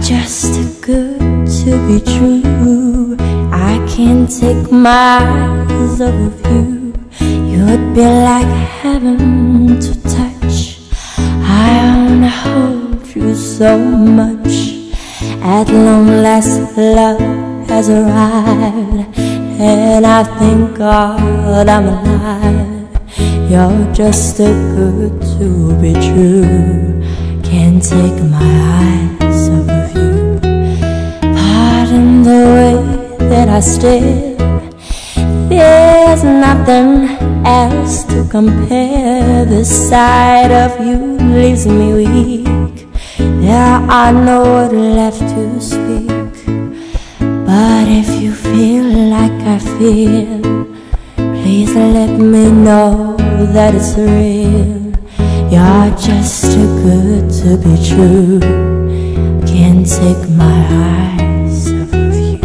just too good to be true. I can't take my eyes off of you. You'd be like heaven to touch. I wanna hold you so much. At long last love has arrived, and I thank God I'm alive. You're just too good to be true. Can't take my eyes off of you. Pardon the way that I stare. There's nothing else to compare. This side of you leaves me weak. There are no words left to speak. But if you feel like I feel, please let me know that it's real. You're just too good to be true. Can't take my eyes off of you.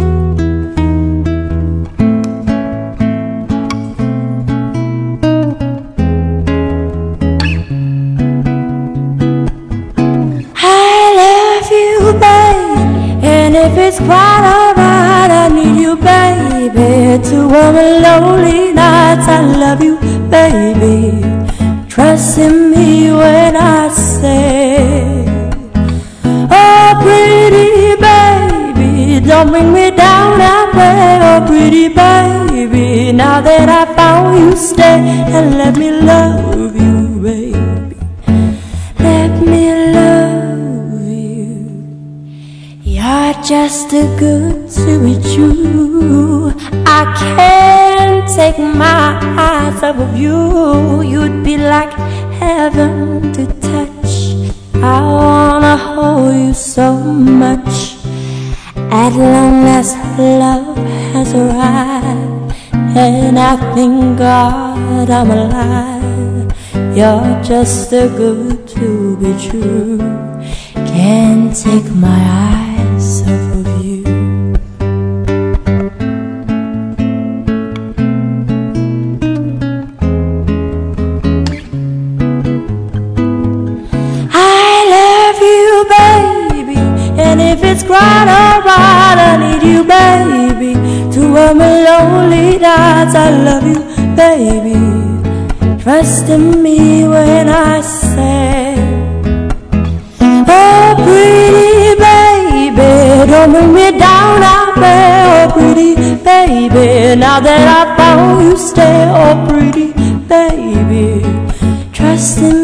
I love you, babe, and if it's quite alright, I need you, baby, to warm a lonely nights. I love you, baby. Trust in me when I say, oh pretty baby, don't bring me down, I pray. Oh pretty baby, now that I found you, stay and let me love you, baby. Let me love you. You're just too good to be true. I can't take my eyes off of you. You'd be like heaven to touch. I wanna hold you so much. At long last love has arrived, and I thank God I'm alive. You're just too good to be true. Can't take my eyes off of you. And if it's quite alright, I need you, baby, to warm my lonely nights. I love you, baby. Trust in me when I say, oh pretty baby, don't bring me down, I pray. Oh pretty baby, now that I found you, stay. Oh pretty baby, trust in me.